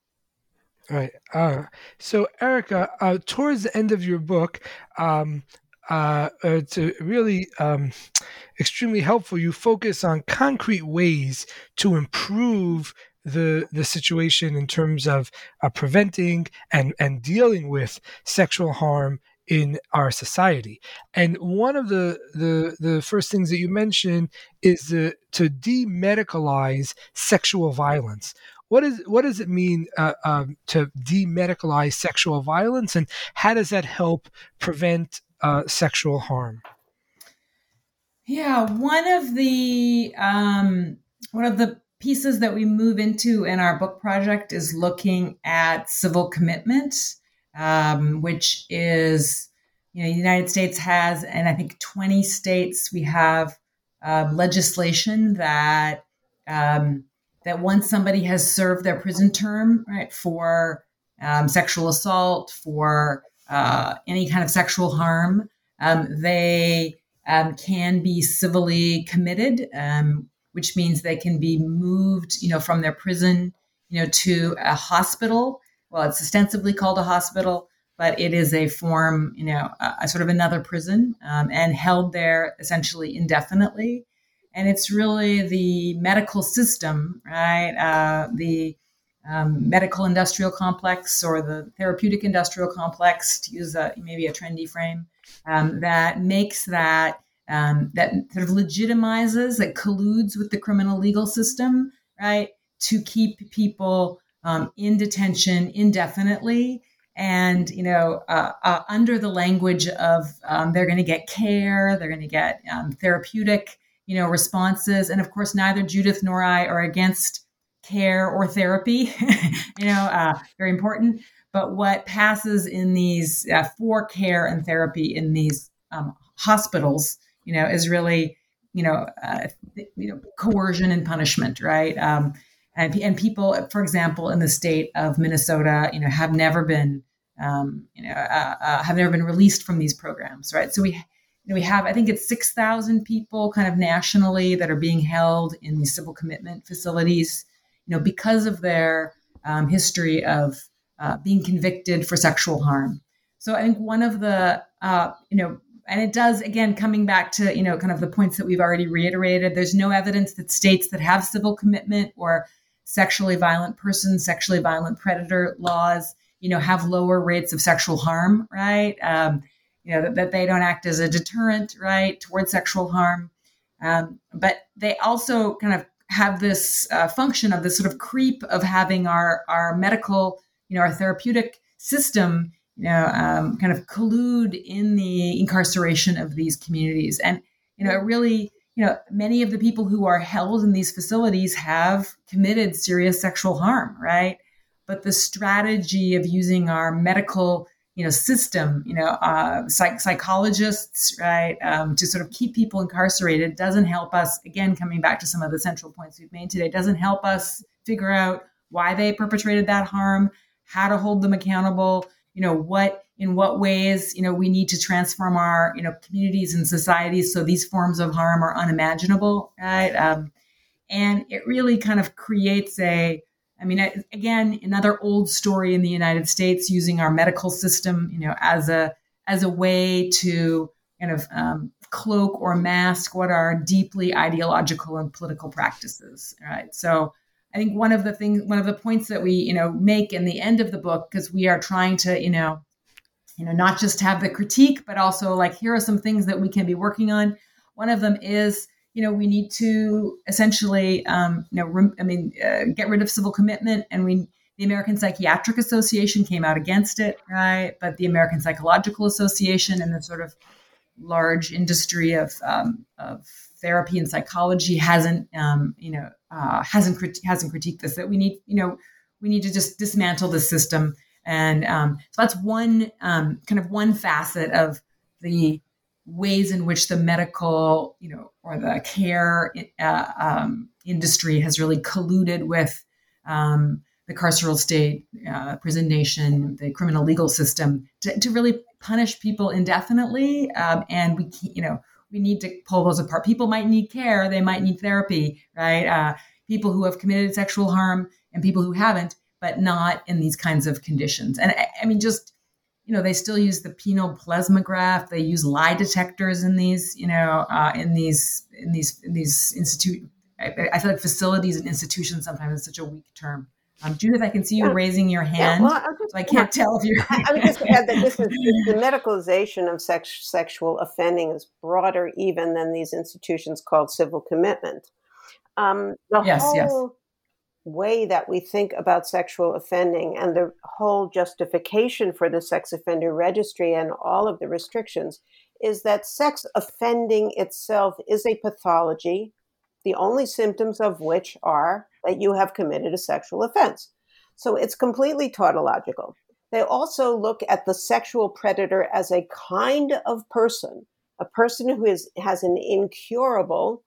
Right. Uh, so, Erica, uh, towards the end of your book, um, uh, uh, to really um, extremely helpful, you focus on concrete ways to improve the the situation in terms of uh, preventing and and dealing with sexual harm in our society. And one of the the the first things that you mentioned is the, to demedicalize sexual violence. What is what does it mean uh, um, to demedicalize sexual violence, and how does that help prevent uh, sexual harm? Yeah, one of the um, one of the pieces that we move into in our book project is looking at civil commitment, um, which is, you know, the United States has, and I think twenty states, we have uh, legislation that um, that once somebody has served their prison term, right, for um, sexual assault, for uh, any kind of sexual harm, um, they um, can be civilly committed, um, which means they can be moved, you know, from their prison, you know, to a hospital. Well, it's ostensibly called a hospital, but it is a form, you know, a, a sort of another prison, um, and held there essentially indefinitely. And it's really the medical system, right? Uh, the um, medical industrial complex, or the therapeutic industrial complex, to use a, maybe a trendy frame, um, that makes that, um, that sort of legitimizes, that colludes with the criminal legal system, right? To keep people um, in detention indefinitely. And, you know, uh, uh, under the language of um, they're going to get care, they're going to get um, therapeutic, you know, responses. And of course, neither Judith nor I are against care or therapy, you know, uh, very important. But what passes in these uh, for care and therapy in these um, hospitals, you know, is really, you know, uh, you know, coercion and punishment, right? Um, and and people, for example, in the state of Minnesota, you know, have never been, um, you know, uh, uh, have never been released from these programs, right? So we. You know, we have, I think it's six thousand people kind of nationally that are being held in these civil commitment facilities, you know, because of their um, history of uh, being convicted for sexual harm. So I think one of the, uh, you know, and it does, again, coming back to, you know, kind of the points that we've already reiterated, there's no evidence that states that have civil commitment or sexually violent person, sexually violent predator laws, you know, have lower rates of sexual harm, right? Um, You know, that, that they don't act as a deterrent, right, towards sexual harm. Um, but they also kind of have this uh, function of this sort of creep of having our, our medical, you know, our therapeutic system, you know, um, kind of collude in the incarceration of these communities. And, you know, it really, you know, many of the people who are held in these facilities have committed serious sexual harm, right? But the strategy of using our medical, you know, system, you know, uh, psych- psychologists, right, um, to sort of keep people incarcerated doesn't help us. Again, coming back to some of the central points we've made today, doesn't help us figure out why they perpetrated that harm, how to hold them accountable, you know, what, in what ways, you know, we need to transform our, you know, communities and societies so these forms of harm are unimaginable, right? Um, and it really kind of creates a, I mean, again, another old story in the United States, using our medical system, you know, as a as a way to kind of um, cloak or mask what are deeply ideological and political practices, right? So, I think one of the things, one of the points that we, you know, make in the end of the book, because we are trying to, you know, you know, not just have the critique, but also like, here are some things that we can be working on. One of them is, you know, we need to essentially, um, you know, rem- I mean, uh, get rid of civil commitment. And we, the American Psychiatric Association came out against it, right? But the American Psychological Association and the sort of large industry of, um, of therapy and psychology hasn't, um, you know, uh, hasn't crit- hasn't critiqued this. That we need, you know, we need to just dismantle the system. And um, so that's one um, kind of one facet of the ways in which the medical, you know, or the care uh, um, industry has really colluded with um, the carceral state, uh, prison nation, the criminal legal system to, to really punish people indefinitely. Um, and we, you know, we need to pull those apart. People might need care, they might need therapy, right? Uh, people who have committed sexual harm and people who haven't, but not in these kinds of conditions. And I, I mean, just, you know, they still use the penile plasmograph. They use lie detectors in these, you know, uh, in these, in these, in these institute. I, I feel like facilities and institutions sometimes is such a weak term. Um, Judith, I can see you yeah. raising your hand, yeah, well, just, so I can't yeah. tell if you're. I, I would just add that this is the medicalization of sex, sexual offending is broader even than these institutions called civil commitment. Um, the yes, whole yes. way that we think about sexual offending and the whole justification for the sex offender registry and all of the restrictions is that sex offending itself is a pathology, the only symptoms of which are that you have committed a sexual offense. So it's completely tautological. They also look at the sexual predator as a kind of person, a person who is, has an incurable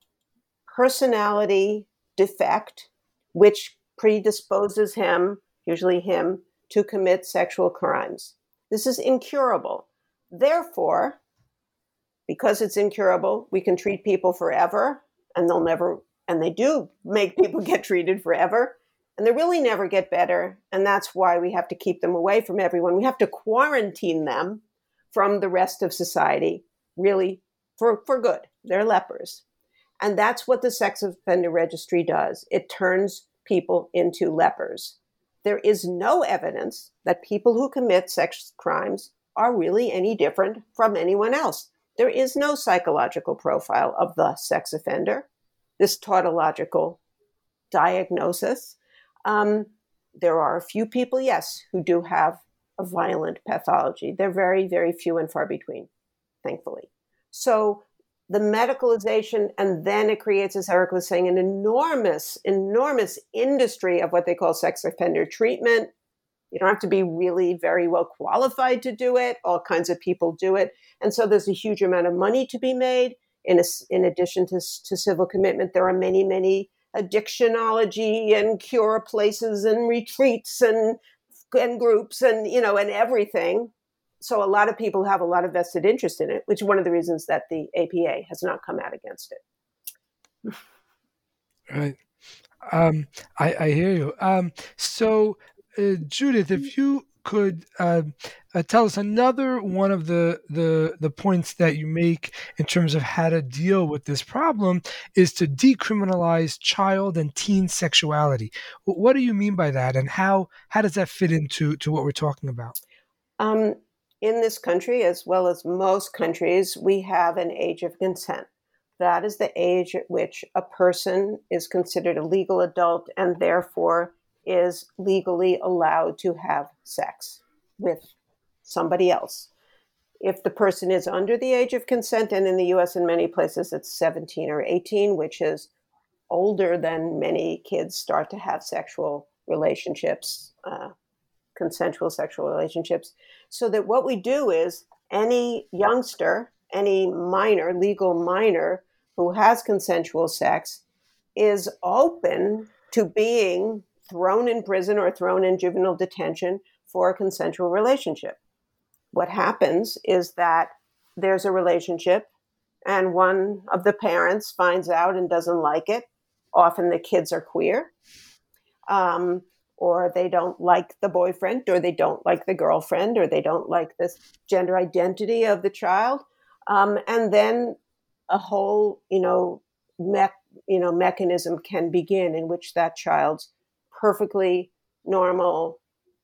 personality defect, which predisposes him, usually him, to commit sexual crimes. This is incurable. Therefore, because it's incurable, we can treat people forever, and they'll never, and they do make people get treated forever, and they really never get better. And that's why we have to keep them away from everyone. We have to quarantine them from the rest of society, really, for, for good. They're lepers. And that's what the sex offender registry does. It turns people into lepers. There is no evidence that people who commit sex crimes are really any different from anyone else. There is no psychological profile of the sex offender, this tautological diagnosis. Um, there are a few people, yes, who do have a violent pathology. They're very, very few and far between, thankfully. So the medicalization, and then it creates, as Eric was saying, an enormous, enormous industry of what they call sex offender treatment. You don't have to be really very well qualified to do it. All kinds of people do it. And so there's a huge amount of money to be made. In, a, in addition to, to civil commitment, there are many, many addictionology and cure places and retreats and, and groups and, you know, and everything. So a lot of people have a lot of vested interest in it, which is one of the reasons that the A P A has not come out against it. Right. Um, I, I hear you. Um, so, uh, Judith, if you could uh, uh, tell us another one of the, the the points that you make in terms of how to deal with this problem is to decriminalize child and teen sexuality. What do you mean by that, and how how does that fit into to what we're talking about? Um, in this country, as well as most countries, we have an age of consent. That is the age at which a person is considered a legal adult and therefore is legally allowed to have sex with somebody else. If the person is under the age of consent, and in the U S in many places it's seventeen or eighteen, which is older than many kids start to have sexual relationships, uh, consensual sexual relationships. So that what we do is any youngster, any minor, legal minor who has consensual sex is open to being thrown in prison or thrown in juvenile detention for a consensual relationship. What happens is that there's a relationship and one of the parents finds out and doesn't like it. Often the kids are queer, um, or they don't like the boyfriend, or they don't like the girlfriend, or they don't like the gender identity of the child. Um, and then a whole, you know, me- you know, mechanism can begin in which that child's perfectly normal,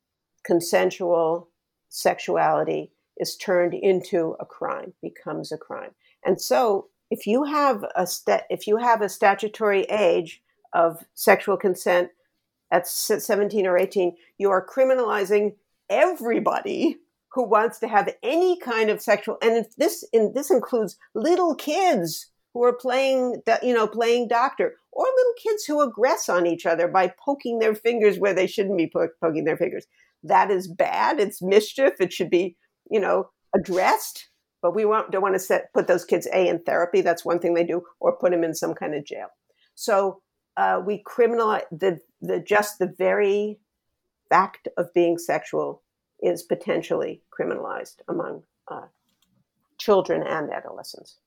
consensual sexuality is turned into a crime, becomes a crime. And so if you have a sta- if you have a statutory age of sexual consent at seventeen or eighteen, you are criminalizing everybody who wants to have any kind of sexual, and if this in this includes little kids who are playing, you know, playing doctor, or little kids who aggress on each other by poking their fingers where they shouldn't be po- poking their fingers. That is bad. It's mischief. It should be, you know, addressed. But we want, don't want to set, put those kids, A, in therapy. That's one thing they do, or put them in some kind of jail. So uh, we criminalize the the just the very fact of being sexual is potentially criminalized among uh, children and adolescents.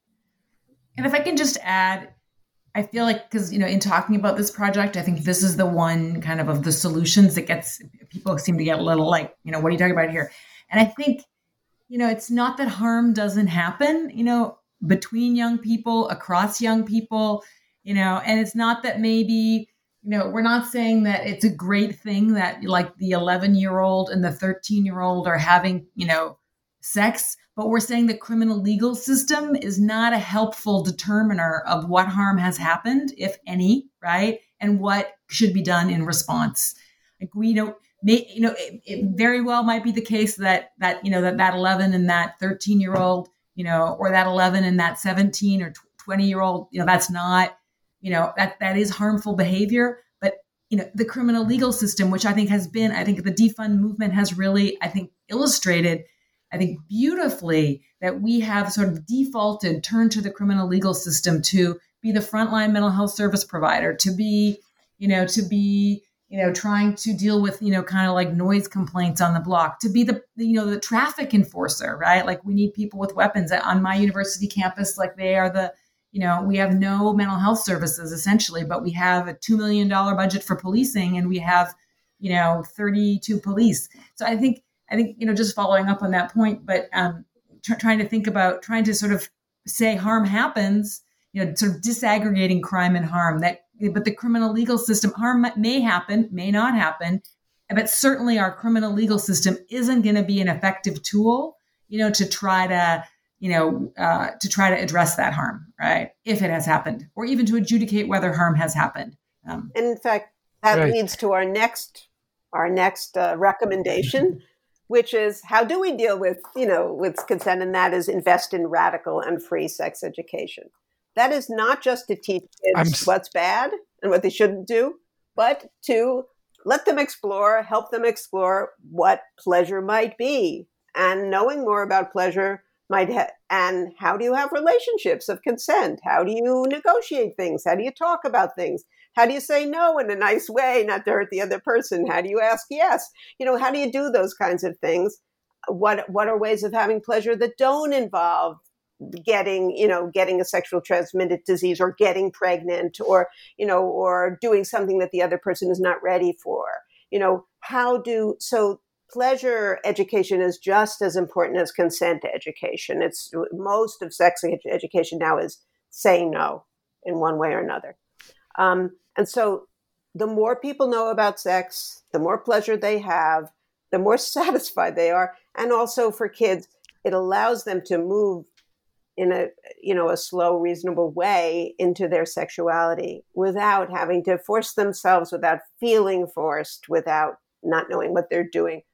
And if I can just add, I feel like, because, you know, in talking about this project, I think this is the one kind of of the solutions that gets, people seem to get a little like, you know, what are you talking about here? And I think, you know, it's not that harm doesn't happen, you know, between young people, across young people, you know, and it's not that maybe, you know, we're not saying that it's a great thing that like the eleven year old and the thirteen year old are having, you know, sex, but we're saying the criminal legal system is not a helpful determiner of what harm has happened, if any, right? And what should be done in response. Like we don't, may, you know, it, it very well might be the case that, that, you know, that that eleven and that thirteen year old, you know, or that eleven and that seventeen or twenty year old, you know, that's not, you know, that, that is harmful behavior. But, you know, the criminal legal system, which I think has been, I think the defund movement has really, I think, illustrated, I think, beautifully that we have sort of defaulted, turned to the criminal legal system to be the frontline mental health service provider, to be, you know, to be, you know, trying to deal with, you know, kind of like noise complaints on the block, to be the, you know, the traffic enforcer, right? Like we need people with weapons on my university campus. Like they are the, you know, we have no mental health services essentially, but we have a two million dollars budget for policing and we have, you know, thirty-two police. So I think, I think, you know, just following up on that point, but um, tr- trying to think about, trying to sort of say harm happens, you know, sort of disaggregating crime and harm, that, but the criminal legal system, harm may happen, may not happen, but certainly our criminal legal system isn't going to be an effective tool, you know, to try to, you know, uh, to try to address that harm, right? If it has happened, or even to adjudicate whether harm has happened. Um, and in fact, that right. leads to our next, our next uh, recommendation, which is how do we deal with, you know, with consent? And that is invest in radical and free sex education. That is not just to teach kids I'm... what's bad and what they shouldn't do, but to let them explore, help them explore what pleasure might be. And knowing more about pleasure might ha- and how do you have relationships of consent? How do you negotiate things? How do you talk about things? How do you say no in a nice way, not to hurt the other person? How do you ask yes? You know, how do you do those kinds of things? What what are ways of having pleasure that don't involve getting, you know, getting a sexual transmitted disease or getting pregnant or, you know, or doing something that the other person is not ready for? You know, how do, so pleasure education is just as important as consent education. It's most of sex ed- education now is saying no in one way or another. Um, and so the more people know about sex, the more pleasure they have, the more satisfied they are. And also for kids, it allows them to move in a, you know, a slow, reasonable way into their sexuality without having to force themselves, without feeling forced, without not knowing what they're doing.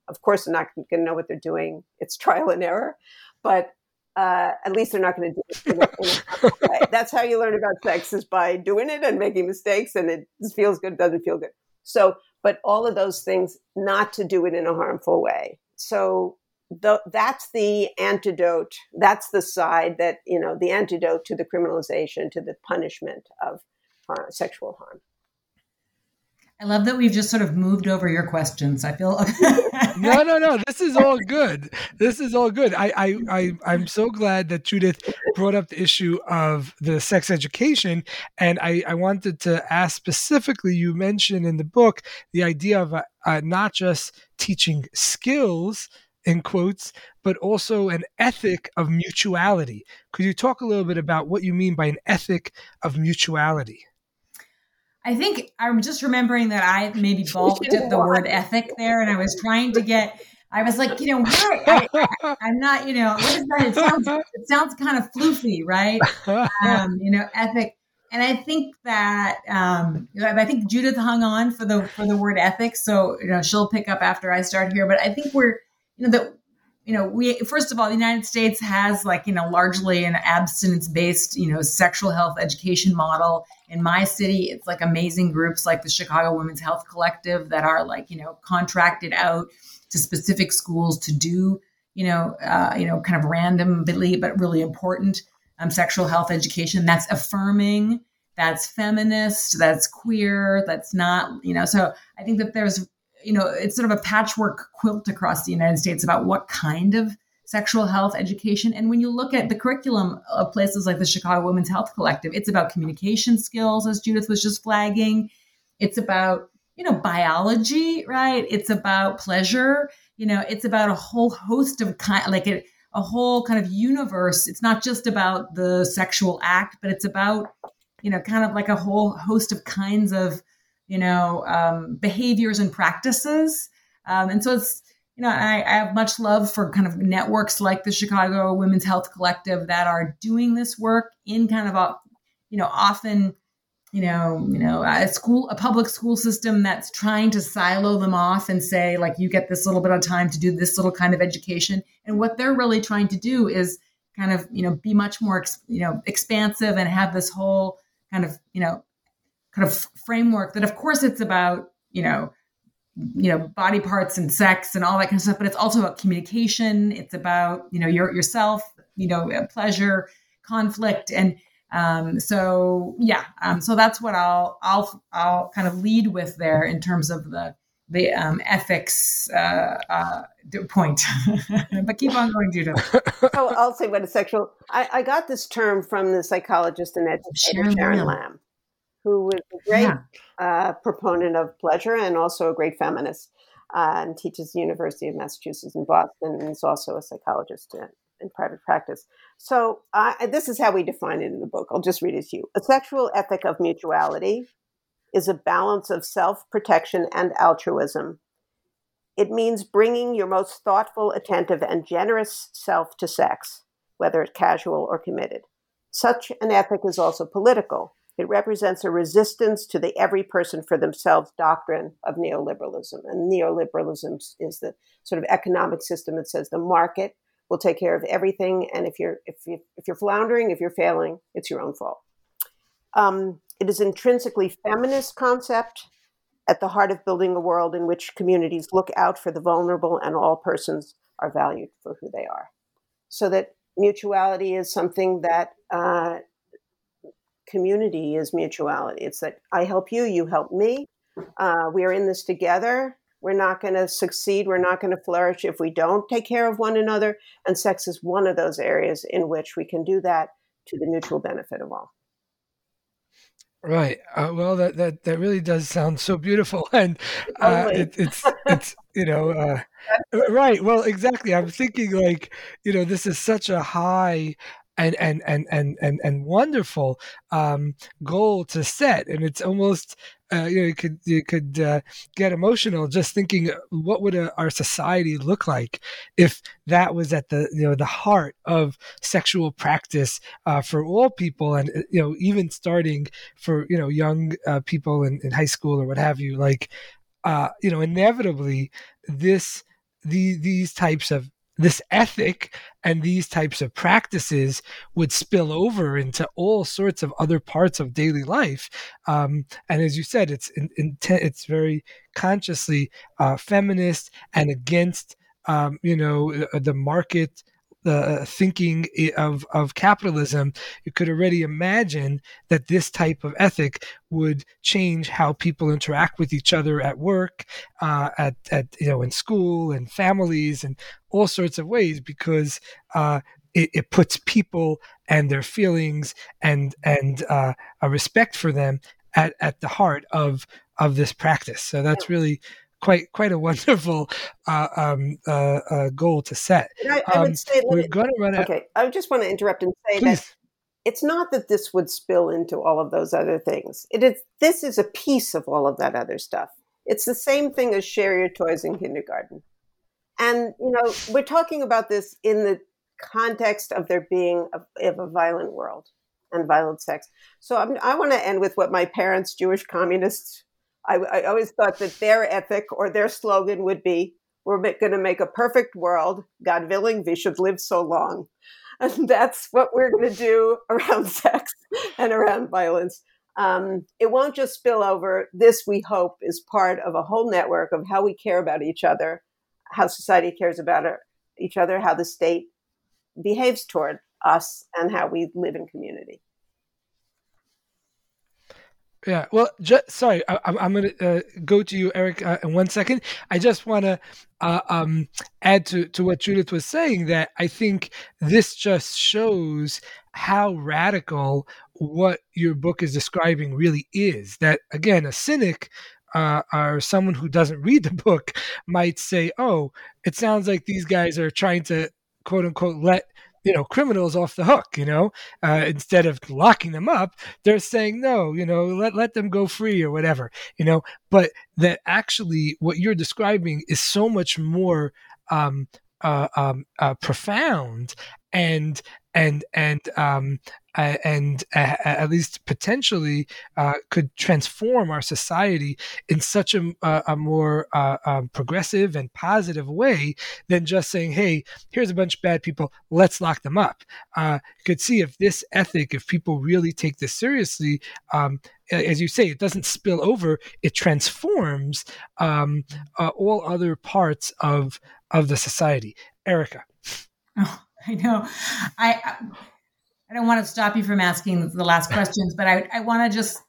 Of course, they're not going to know what they're doing. It's trial and error, but uh, at least they're not going to do it in a, in a harmful way. That's how you learn about sex, is by doing it and making mistakes, and it feels good, doesn't feel good. So, but all of those things, not to do it in a harmful way. So the, that's the antidote. That's the side that, you know, the antidote to the criminalization, to the punishment of harm, sexual harm. I love that we've just sort of moved over your questions. I feel no, no, no. This is all good. This is all good. I, I, I, I'm so glad that Judith brought up the issue of the sex education, and I, I wanted to ask specifically. You mentioned in the book the idea of uh, uh, not just teaching skills in quotes, but also an ethic of mutuality. Could you talk a little bit about what you mean by an ethic of mutuality? I think I'm just remembering that I maybe balked at the word ethic there, and I was trying to get, I was like, you know, I, I, I'm not, you know, what is that? It sounds, it sounds kind of floofy, right? Um, you know, ethic. And I think that, um, I think Judith hung on for the, for the word ethic. So, you know, she'll pick up after I start here, but I think we're, you know, that, you know, we, first of all, the United States has, like, you know, largely an abstinence-based, you know, sexual health education model. In my city, it's like amazing groups like the Chicago Women's Health Collective that are, like, you know, contracted out to specific schools to do, you know, uh, you know, kind of randomly, but really important um, sexual health education. That's affirming, that's feminist, that's queer, that's not, you know, so I think that there's, you know, it's sort of a patchwork quilt across the United States about what kind of sexual health education. And when you look at the curriculum of places like the Chicago Women's Health Collective, it's about communication skills, as Judith was just flagging. It's about, you know, biology, right? It's about pleasure. You know, it's about a whole host of kind, like a, a whole kind of universe. It's not just about the sexual act, but it's about, you know, kind of like a whole host of kinds of, you know, um, behaviors and practices. Um, and so it's, you know, I, I have much love for kind of networks like the Chicago Women's Health Collective that are doing this work in kind of a, you know, often, you know, you know, a school, a public school system that's trying to silo them off and say, like, you get this little bit of time to do this little kind of education. And what they're really trying to do is kind of, you know, be much more, you know, expansive and have this whole kind of, you know, kind of framework that, of course, it's about, you know, you know, body parts and sex and all that kind of stuff, but it's also about communication. It's about, you know, your, yourself, you know, pleasure, conflict. And um, so, yeah, um, so that's what I'll, I'll, I'll kind of lead with there in terms of the, the um, ethics uh, uh, point, but keep on going, Judith. So I'll say what a sexual, I, I got this term from the psychologist and educator Sharon, Sharon Lamb. Lamb. Who was a great yeah. uh, proponent of pleasure and also a great feminist, uh, and teaches the University of Massachusetts in Boston, and is also a psychologist in, in private practice. So uh, this is how we define it in the book. I'll just read it to you. A sexual ethic of mutuality is a balance of self-protection and altruism. It means bringing your most thoughtful, attentive, and generous self to sex, whether it's casual or committed. Such an ethic is also political. It represents a resistance to the every person for themselves doctrine of neoliberalism. And neoliberalism is the sort of economic system that says the market will take care of everything. And if you're if you if you're floundering, if you're failing, it's your own fault. Um, it is intrinsically feminist concept at the heart of building a world in which communities look out for the vulnerable and all persons are valued for who they are. So that mutuality is something that uh, community is mutuality. It's that I help you, you help me. Uh, we are in this together. We're not going to succeed. We're not going to flourish if we don't take care of one another. And sex is one of those areas in which we can do that to the mutual benefit of all. Right. Uh, well, that, that, that really does sound so beautiful. And uh, it, it's, it's, you know, uh, right. Well, exactly. I'm thinking, like, you know, this is such a high and and and and and, and wonderful um, goal to set, and it's almost uh, you know you could you could uh, get emotional just thinking, what would a, our society look like if that was at the you know the heart of sexual practice uh, for all people, and you know even starting for you know young uh, people in, in high school or what have you. Like uh, you know inevitably this the, these types of this ethic and these types of practices would spill over into all sorts of other parts of daily life. Um, and as you said, it's in, in, it's very consciously uh, feminist and against, um, you know, the market the thinking of, of capitalism. You could already imagine that this type of ethic would change how people interact with each other at work, uh, at, at you know, in school and families and all sorts of ways, because uh, it, it puts people and their feelings and and uh, a respect for them at, at the heart of of this practice. So that's really quite quite a wonderful uh, um, uh, uh, goal to set. I, I would um, say, we're me, going to run out. Okay, I just want to interrupt and say Please. that it's not that this would spill into all of those other things. It is. This is a piece of all of that other stuff. It's the same thing as share your toys in kindergarten. And, you know, we're talking about this in the context of there being a, of a violent world and violent sex. So I'm, I want to end with what my parents, Jewish communists, I, I always thought that their ethic or their slogan would be, we're going to make a perfect world. God willing, we should live so long. And that's what we're going to do around sex and around violence. Um, it won't just spill over. This, we hope, is part of a whole network of how we care about each other, how society cares about our, each other, how the state behaves toward us, and how we live in community. Yeah, well, just, sorry, I, I'm, I'm going to uh, go to you, Eric, uh, in one second. I just want to uh, um, add to, to what Judith was saying, that I think this just shows how radical what your book is describing really is. That, again, a cynic uh, or someone who doesn't read the book might say, oh, it sounds like these guys are trying to, quote unquote, let you know, criminals off the hook, you know, uh, instead of locking them up, they're saying, no, you know, let, let them go free or whatever, you know, but that actually what you're describing is so much more um, uh, um, uh, profound and, and, and, um, uh, and uh, at least potentially uh, could transform our society in such a, a, a more uh, um, progressive and positive way than just saying, hey, here's a bunch of bad people, let's lock them up. Uh, you could see if this ethic, if people really take this seriously, um, as you say, it doesn't spill over, it transforms um, uh, all other parts of, of the society. Erica. Oh, I know. I... I... I don't want to stop you from asking the last questions, but I, I want to just,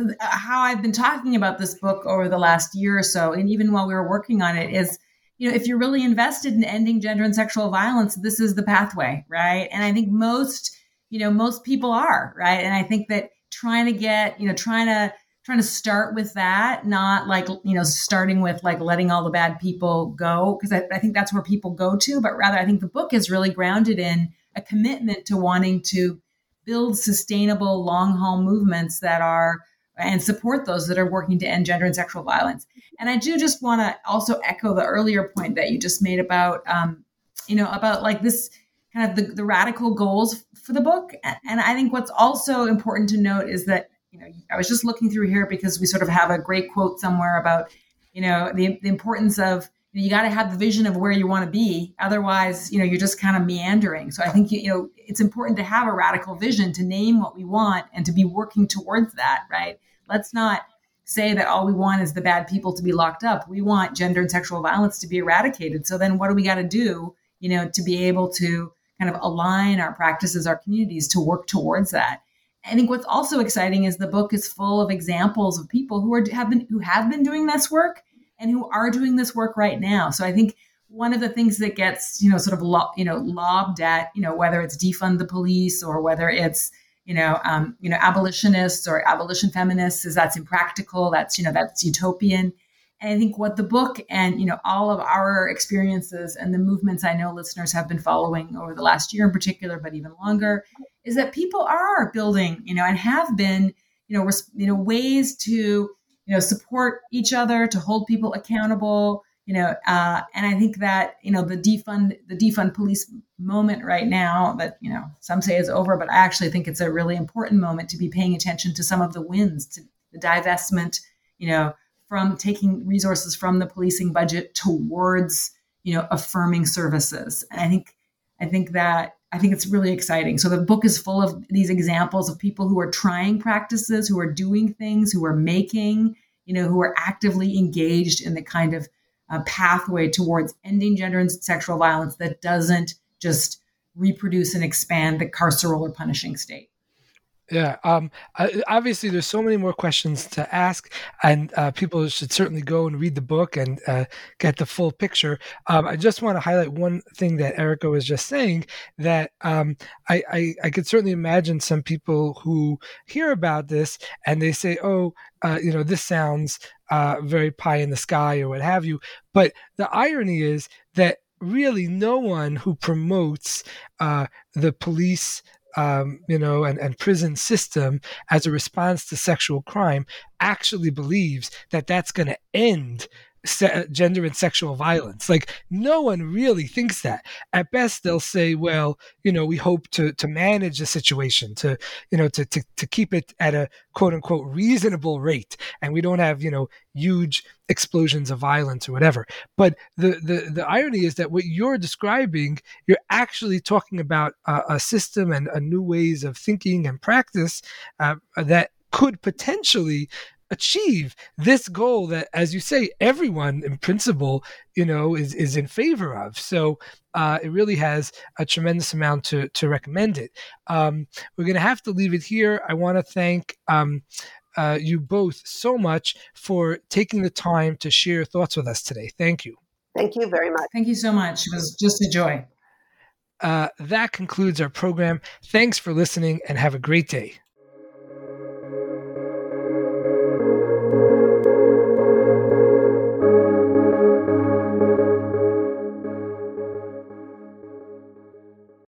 how I've been talking about this book over the last year or so, and even while we were working on it, is, you know, if you're really invested in ending gender and sexual violence, this is the pathway, right? And I think most, you know, most people are, right? And I think that trying to get, you know, trying to, trying to start with that, not like, you know, starting with like letting all the bad people go, because I, I think that's where people go to, but rather I think the book is really grounded in a commitment to wanting to build sustainable long haul movements that are and support those that are working to end gender and sexual violence. And I do just want to also echo the earlier point that you just made about, um, you know, about like this kind of the, the radical goals for the book. And I think what's also important to note is that, you know, I was just looking through here because we sort of have a great quote somewhere about, you know, the, the importance of, you got to have the vision of where you want to be. Otherwise, you know, you're just kind of meandering. So I think, you know, it's important to have a radical vision, to name what we want and to be working towards that, right? Let's not say that all we want is the bad people to be locked up. We want gender and sexual violence to be eradicated. So then what do we got to do, you know, to be able to kind of align our practices, our communities to work towards that? I think what's also exciting is the book is full of examples of people who are have been who have been doing this work and who are doing this work right now. So I think one of the things that gets, you know, sort of, lo- you know, lobbed at, you know, whether it's defund the police or whether it's, you know, um, you know, abolitionists or abolition feminists, is that's impractical. That's, you know, that's utopian. And I think what the book and, you know, all of our experiences and the movements I know listeners have been following over the last year in particular, but even longer, is that people are building, you know, and have been, you know, res- you know, ways to, you know, support each other, to hold people accountable, you know, uh, and I think that, you know, the defund, the defund police moment right now that, you know, some say is over, but I actually think it's a really important moment to be paying attention to some of the wins, to the divestment, you know, from taking resources from the policing budget towards, you know, affirming services. And I think, I think that, I think it's really exciting. So the book is full of these examples of people who are trying practices, who are doing things, who are making, you know, who are actively engaged in the kind of uh, pathway towards ending gender and sexual violence that doesn't just reproduce and expand the carceral or punishing state. Yeah. Um, I, obviously, there's so many more questions to ask, and uh, people should certainly go and read the book and uh, get the full picture. Um, I just want to highlight one thing that Erica was just saying, that um, I, I, I could certainly imagine some people who hear about this and they say, oh, uh, you know, this sounds uh, very pie in the sky or what have you. But the irony is that really no one who promotes uh, the police Um, you know, and, and prison system as a response to sexual crime actually believes that that's going to end se- gender and sexual violence. Like, no one really thinks that. At best, they'll say, well, you know, we hope to to manage the situation, to, you know, to, to, to keep it at a quote unquote reasonable rate. And we don't have, you know, huge explosions of violence or whatever. But the, the, the irony is that what you're describing, you're actually talking about a, a system and a new ways of thinking and practice uh, that could potentially achieve this goal that, as you say, everyone in principle, you know, is, is in favor of. So uh, it really has a tremendous amount to, to recommend it. Um, we're going to have to leave it here. I want to thank um, uh, you both so much for taking the time to share your thoughts with us today. Thank you. Thank you very much. Thank you so much. It was just a joy. Uh, that concludes our program. Thanks for listening and have a great day.